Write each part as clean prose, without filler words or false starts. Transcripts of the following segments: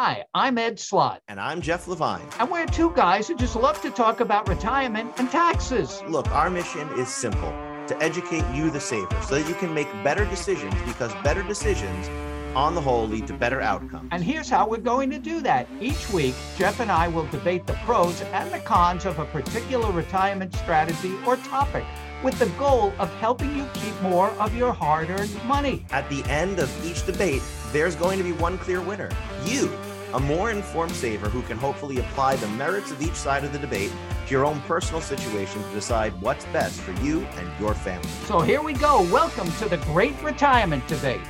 Hi, I'm Ed Slott. And I'm Jeff Levine. And we're two guys who just love to talk about retirement and taxes. Look, our mission is simple: to educate you, the saver, so that you can make better decisions, because better decisions, on the whole, lead to better outcomes. And here's how we're going to do that. Each week, Jeff and I will debate the pros and the cons of a particular retirement strategy or topic, with the goal of helping you keep more of your hard-earned money. At the end of each debate, there's going to be one clear winner: you, a more informed saver who can hopefully apply the merits of each side of the debate to your own personal situation to decide what's best for you and your family. So here we go. Welcome to the Great Retirement Debate.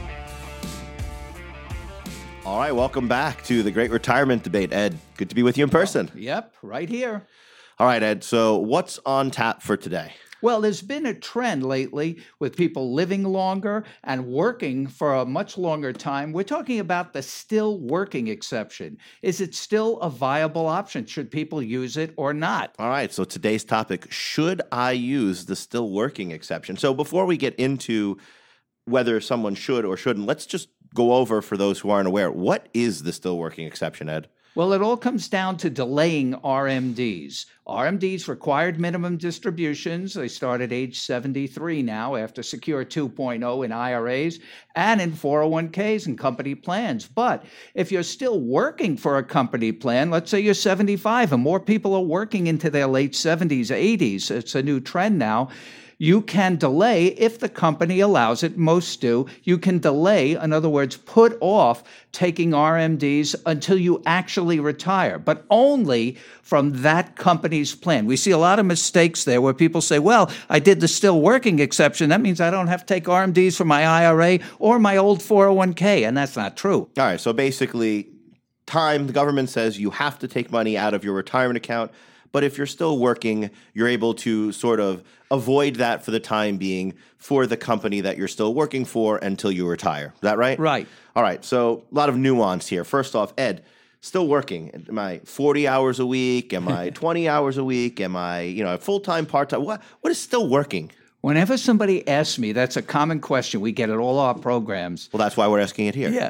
All right, welcome back to the Great Retirement Debate. Ed, good to be with you in person. Yep, right here. All right, Ed, so what's on tap for today? Well, there's been a trend lately with people living longer and working for a much longer time. We're talking about the still working exception. Is it still a viable option? Should people use it or not? All right, so today's topic: should I use the still working exception? So before we get into whether someone should or shouldn't, let's just go over, for those who aren't aware, what is the still working exception, Ed? Well, it all comes down to delaying RMDs. RMDs, required minimum distributions, they start at age 73 now after Secure 2.0 in IRAs and in 401ks and company plans. But if you're still working for a company plan, let's say you're 75 and more people are working into their late 70s, 80s, it's a new trend now, you can delay if the company allows it. Most do. You can delay, in other words, put off taking RMDs until you actually retire, but only from that company's plan. We see a lot of mistakes there where people say, well, I did the still working exception. That means I don't have to take RMDs for my IRA or my old 401k, and that's not true. All right, so basically, the government says you have to take money out of your retirement account. But if you're still working, you're able to sort of avoid that for the time being for the company that you're still working for until you retire. Is that right? Right. All right. So a lot of nuance here. First off, Ed, still working. Am I 40 hours a week? Am I 20 hours a week? Am I, full-time, part-time? What is still working? Whenever somebody asks me, that's a common question. We get at all our programs. Well, that's why we're asking it here. Yeah.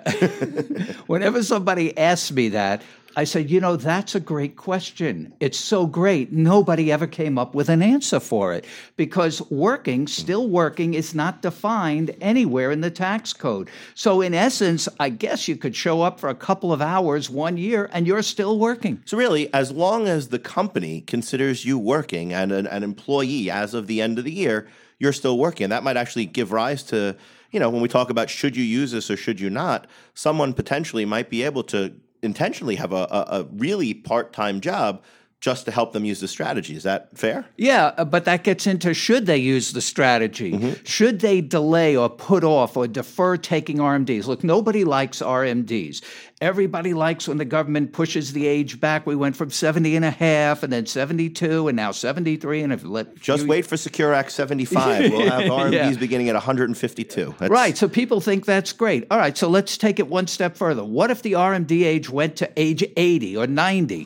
Whenever somebody asks me that, I said, that's a great question. It's so great. Nobody ever came up with an answer for it because still working, is not defined anywhere in the tax code. So in essence, I guess you could show up for a couple of hours 1 year and you're still working. So really, as long as the company considers you working and an employee as of the end of the year, you're still working. That might actually give rise to, when we talk about should you use this or should you not, someone potentially might be able to intentionally have a really part-time job just to help them use the strategy. Is that fair? Yeah, but that gets into should they use the strategy? Mm-hmm. Should they delay or put off or defer taking RMDs? Look, nobody likes RMDs. Everybody likes when the government pushes the age back. We went from 70 and a half and then 72 and now 73. And just wait for Secure Act 75. We'll have RMDs beginning at 152. Right, so people think that's great. All right, so let's take it one step further. What if the RMD age went to age 80 or 90?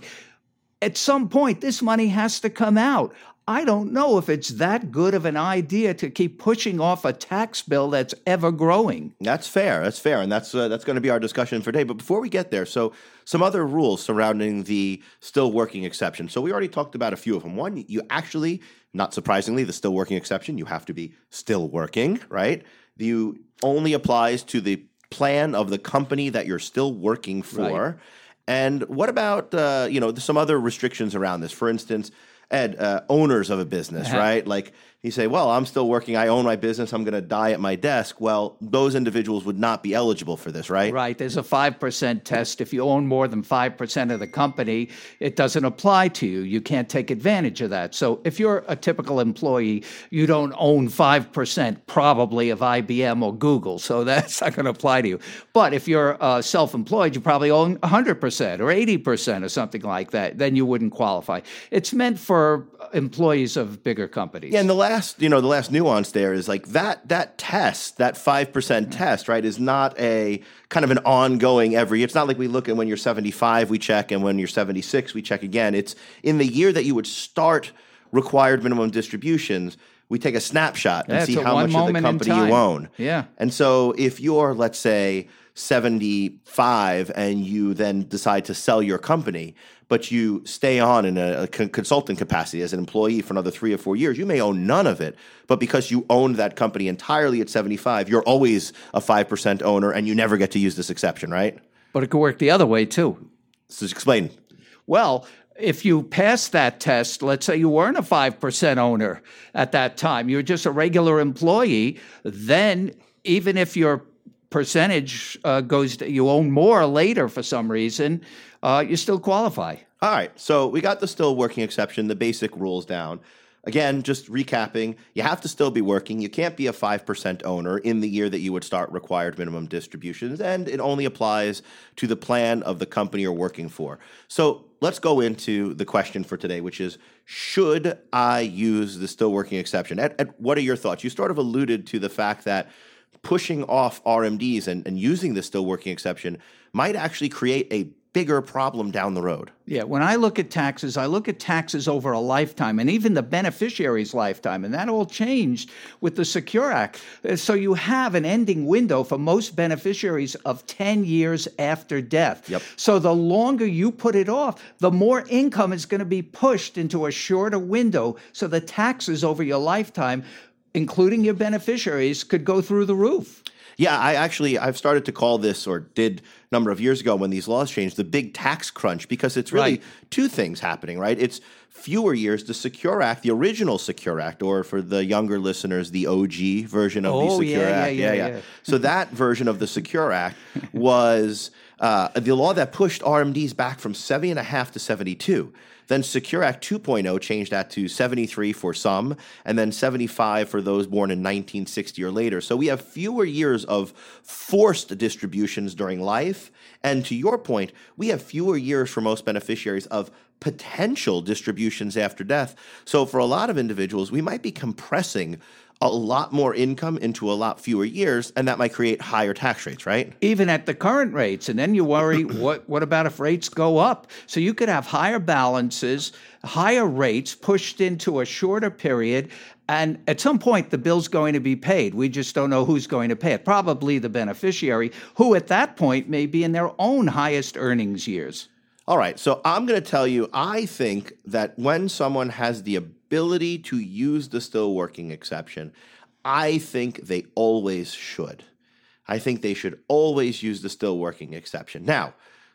At some point, this money has to come out. I don't know if it's that good of an idea to keep pushing off a tax bill that's ever growing. That's fair. And that's going to be our discussion for today. But before we get there, so some other rules surrounding the still working exception. So we already talked about a few of them. One, you actually, not surprisingly, the still working exception, you have to be still working, right? You only applies to the plan of the company that you're still working for. Right. And what about, some other restrictions around this? For instance, Ed, owners of a business, right? Like you say, well, I'm still working. I own my business. I'm going to die at my desk. Well, those individuals would not be eligible for this, right? Right. There's a 5% test. If you own more than 5% of the company, it doesn't apply to you. You can't take advantage of that. So if you're a typical employee, you don't own 5% probably of IBM or Google. So that's not going to apply to you. But if you're self-employed, you probably own 100% or 80% or something like that. Then you wouldn't qualify. It's meant for employees of bigger companies. Yeah, and the last nuance there is like that test, that 5% test, right, is not a kind of an ongoing it's not like we look at when you're 75, we check, and when you're 76, we check again. It's in the year that you would start required minimum distributions, we take a snapshot and see how much of the company you own. Yeah. And so if you're, let's say, 75 and you then decide to sell your company, but you stay on in a consultant capacity as an employee for another 3 or 4 years, you may own none of it. But because you owned that company entirely at 75, you're always a 5% owner and you never get to use this exception, right? But it could work the other way, too. So explain. Well, if you pass that test, let's say you weren't a 5% owner at that time, you're just a regular employee, then even if your percentage you own more later for some reason, you still qualify. All right. So we got the still working exception, the basic rules down. Again, just recapping, you have to still be working. You can't be a 5% owner in the year that you would start required minimum distributions, and it only applies to the plan of the company you're working for. So let's go into the question for today, which is, should I use the still working exception? What are your thoughts? You sort of alluded to the fact that pushing off RMDs and using the still working exception might actually create a bigger problem down the road. Yeah, when I look at taxes over a lifetime and even the beneficiary's lifetime, and that all changed with the Secure Act. So you have an ending window for most beneficiaries of 10 years after death. Yep. So the longer you put it off, the more income is going to be pushed into a shorter window. So the taxes over your lifetime, including your beneficiaries, could go through the roof. Yeah, I've started to call this, or did a number of years ago when these laws changed, the big tax crunch, because it's really two things happening, right? It's fewer years. The Secure Act, the original Secure Act, or for the younger listeners, the OG version of the Secure Act. Yeah. So that version of the Secure Act was the law that pushed RMDs back from 70.5 to 72. Then Secure Act 2.0 changed that to 73 for some, and then 75 for those born in 1960 or later. So we have fewer years of forced distributions during life. And to your point, we have fewer years for most beneficiaries of potential distributions after death. So for a lot of individuals, we might be compressing a lot more income into a lot fewer years, and that might create higher tax rates, right? Even at the current rates. And then you worry, what about if rates go up? So you could have higher balances, higher rates pushed into a shorter period, and at some point the bill's going to be paid. We just don't know who's going to pay it. Probably the beneficiary, who at that point may be in their own highest earnings years. All right, so I'm going to tell you, I think that when someone has the ability to use the still working exception, I think they always should. I think they should always use the still working exception. Now,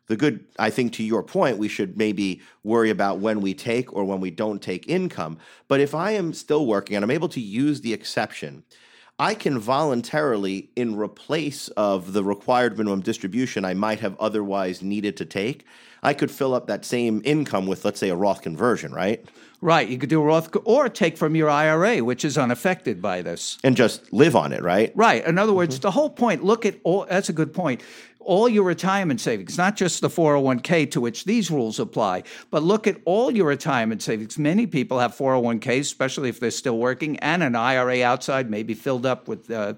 I think to your point, we should maybe worry about when we take or when we don't take income. But if I am still working and I'm able to use the exception, I can voluntarily, in replace of the required minimum distribution I might have otherwise needed to take, I could fill up that same income with, let's say, a Roth conversion, right? Right. You could do a Roth or take from your IRA, which is unaffected by this. And just live on it, right? Right. In other words, the whole point, that's a good point. All your retirement savings, not just the 401k to which these rules apply, but look at all your retirement savings. Many people have 401ks, especially if they're still working, and an IRA outside, maybe filled up with a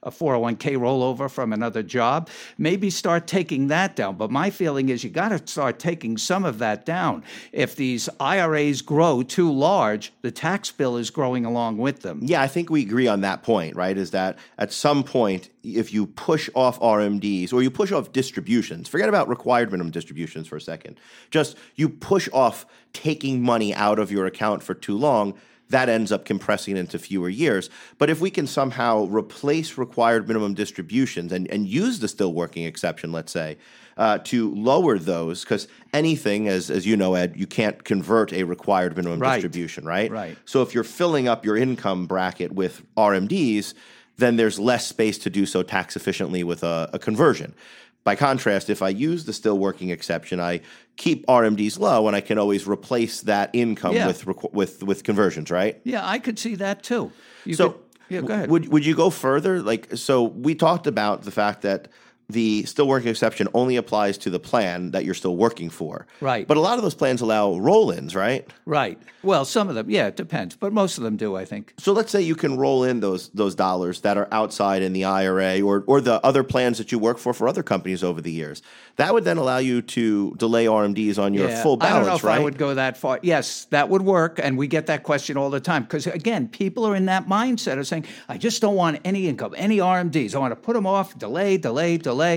401k rollover from another job. Maybe start taking that down. But my feeling is you got to start taking some of that down. If these IRAs grow too large, the tax bill is growing along with them. Yeah, I think we agree on that point, right? Is that at some point, if you push off RMDs or you push off distributions, forget about required minimum distributions for a second, just you push off taking money out of your account for too long, that ends up compressing into fewer years. But if we can somehow replace required minimum distributions and use the still working exception, let's say, to lower those, because anything, as you know, Ed, you can't convert a required minimum distribution, right? Right. So if you're filling up your income bracket with RMDs, then there's less space to do so tax efficiently with a conversion. By contrast, if I use the still working exception, I keep RMDs low, and I can always replace that income with conversions, right? Yeah, I could see that too. Go ahead. Would you go further? So we talked about the fact that the still working exception only applies to the plan that you're still working for. Right. But a lot of those plans allow roll-ins, right? Right. Well, some of them, yeah, it depends. But most of them do, I think. So let's say you can roll in those dollars that are outside in the IRA or the other plans that you work for other companies over the years. That would then allow you to delay RMDs on your full balance, right? I don't know if I would go that far. Yes, that would work, and we get that question all the time. Because, again, people are in that mindset of saying, I just don't want any income, any RMDs. I want to put them off, delay.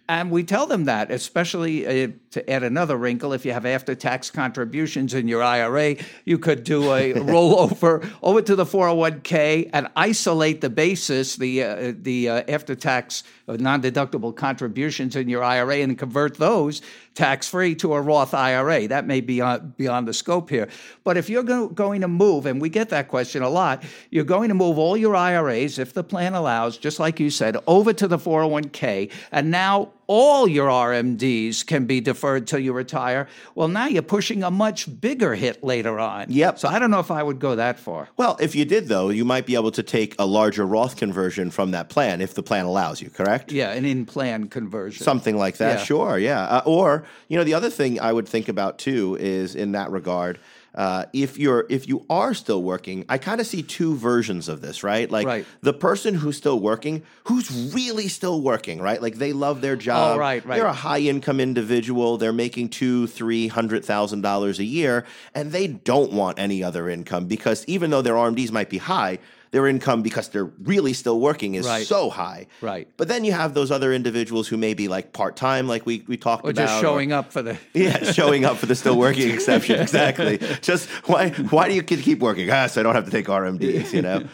And we tell them that, especially to add another wrinkle, if you have after-tax contributions in your IRA, you could do a rollover over to the 401k and isolate the basis, the after-tax non-deductible contributions in your IRA, and convert those tax-free to a Roth IRA. That may be beyond the scope here. But if you're going to move, and we get that question a lot, you're going to move all your IRAs, if the plan allows, just like you said, over to the 401k, and now all your RMDs can be deferred till you retire. Well, now you're pushing a much bigger hit later on. Yep. So I don't know if I would go that far. Well, if you did, though, you might be able to take a larger Roth conversion from that plan if the plan allows you, correct? Yeah, an in-plan conversion. Something like that, Yeah. sure, yeah. Or, the other thing I would think about, too, is in that regard, if you are still working, I kind of see two versions of this, right? Like Right. the person who's still working, who's really still working, right? Like they love their job. Oh, right. They're a high income individual. They're making $200,000-$300,000 a year, and they don't want any other income because even though their RMDs might be high, their income, because they're really still working, is Right. so high. Right. But then you have those other individuals who may be like part-time, like we talked Or about. just showing up for the... Yeah, showing up for the still working exception. Exactly. Just why do you keep working? So I don't have to take RMDs,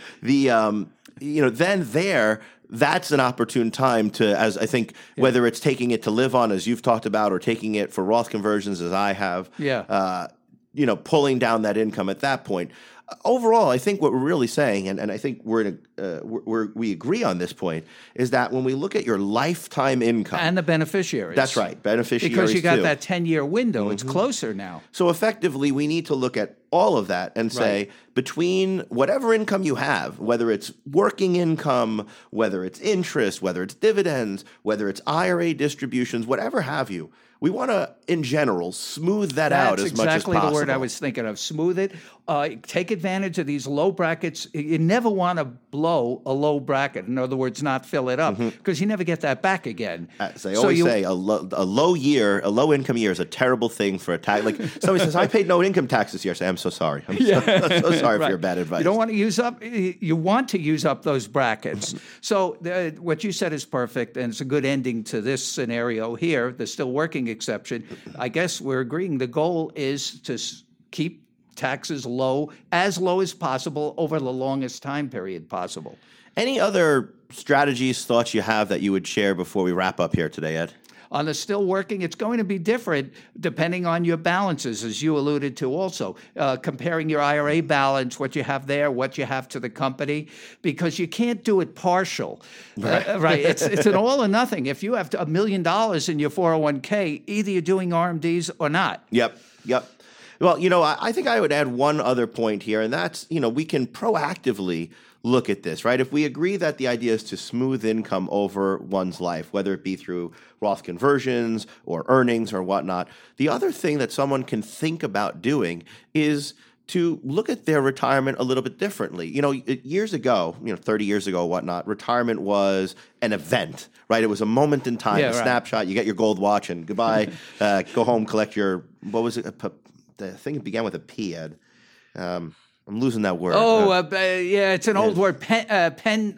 then that's an opportune time to, as I think, whether it's taking it to live on, as you've talked about, or taking it for Roth conversions, as I have, pulling down that income at that point. Overall, I think what we're really saying, and I think we agree on this point, is that when we look at your lifetime income And the beneficiaries. that's right, beneficiaries Because you got too. that 10-year window. It's closer now. So effectively, we need to look at all of that and say, between whatever income you have, whether it's working income, whether it's interest, whether it's dividends, whether it's IRA distributions, whatever have you, we want to, in general, smooth that out as much as possible. That's exactly the word I was thinking of. Smooth it. Take advantage of these low brackets. You never want to blow a low bracket. In other words, not fill it up, because you never get that back again. As I always say, a low income year is a terrible thing for a tax. Like somebody says, I paid no income tax this year. I say, I'm so sorry. I'm so sorry for your bad advice. You don't want to use up. You want to use up those brackets. So what you said is perfect, and it's a good ending to this scenario here. The still working exception. I guess we're agreeing the goal is to keep taxes low as possible over the longest time period possible. Any other strategies, thoughts you have that you would share before we wrap up here today, Ed? On the still working, it's going to be different depending on your balances, as you alluded to also. Comparing your IRA balance, what you have there, what you have to the company, because you can't do it partial. Right. It's an all or nothing. If you have $1 million in your 401k, either you're doing RMDs or not. Yep. Well, I think I would add one other point here, and that's, we can proactively look at this, right? If we agree that the idea is to smooth income over one's life, whether it be through Roth conversions or earnings or whatnot, the other thing that someone can think about doing is to look at their retirement a little bit differently. Years ago, 30 years ago, whatnot, retirement was an event, right? It was a moment in time, snapshot. You get your gold watch and goodbye, go home, collect your, what was it? The thing began with a P, Ed. I'm losing that word. It's an old word. Pension.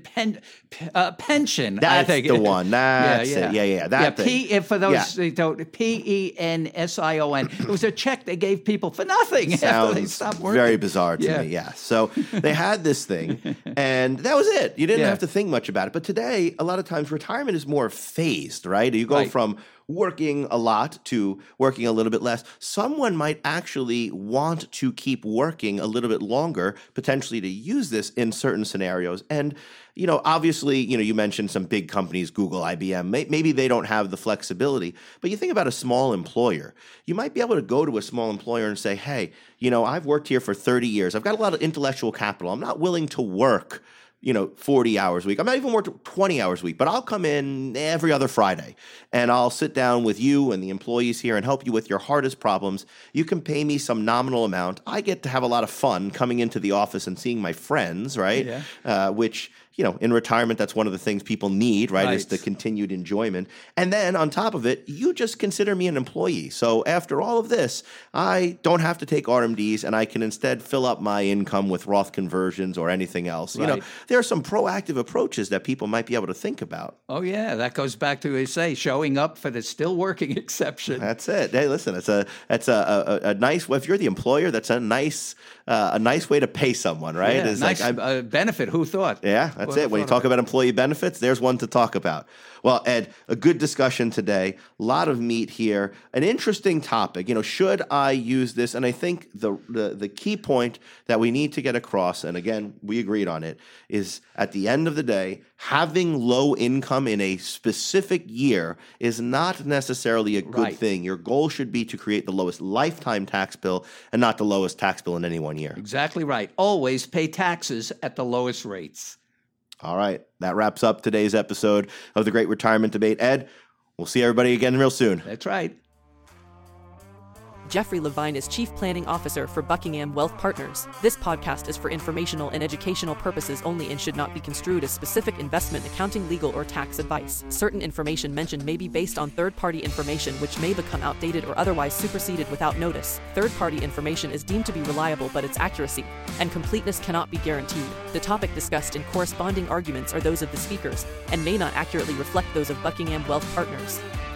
That's I think. the one. That's it. Yeah. That thing. For those who don't, PENSION. It was a check they gave people for nothing after they stopped working. Very bizarre to me. Yeah. So they had this thing, and that was it. You didn't have to think much about it. But today, a lot of times, retirement is more phased, right? You go from working a lot to working a little bit less. Someone might actually want to keep working a little bit longer, potentially to use this in certain scenarios. And, obviously, you mentioned some big companies, Google, IBM, maybe they don't have the flexibility, but you think about a small employer. You might be able to go to a small employer and say, hey, I've worked here for 30 years. I've got a lot of intellectual capital. I'm not willing to work 40 hours a week. I'm not even working 20 hours a week, but I'll come in every other Friday and I'll sit down with you and the employees here and help you with your hardest problems. You can pay me some nominal amount. I get to have a lot of fun coming into the office and seeing my friends, right? Yeah. Which in retirement, that's one of the things people need, right? Is Right. the continued enjoyment. And then on top of it, you just consider me an employee. So after all of this, I don't have to take RMDs, and I can instead fill up my income with Roth conversions or anything else. Right. There are some proactive approaches that people might be able to think about. Oh, yeah. That goes back to, I say, showing up for the still working exception. That's it. Hey, listen, it's a nice. If you're the employer, that's a nice way to pay someone, right? Yeah, It's nice like, benefit. Who thought? yeah, that's Well, it. When you thought talk about employee benefits, there's one to talk about. Well, Ed, a good discussion today. A lot of meat here. An interesting topic. Should I use this? And I think the key point that we need to get across, and again, we agreed on it, is at the end of the day, having low income in a specific year is not necessarily a good Right. thing. Your goal should be to create the lowest lifetime tax bill and not the lowest tax bill in any one year. Exactly right. Always pay taxes at the lowest rates. All right. That wraps up today's episode of the Great Retirement Debate. Ed, we'll see everybody again real soon. That's right. Jeffrey Levine is Chief Planning Officer for Buckingham Wealth Partners. This podcast is for informational and educational purposes only and should not be construed as specific investment, accounting, legal, or tax advice. Certain information mentioned may be based on third-party information which may become outdated or otherwise superseded without notice. Third-party information is deemed to be reliable, but its accuracy and completeness cannot be guaranteed. The topic discussed in corresponding arguments are those of the speakers and may not accurately reflect those of Buckingham Wealth Partners.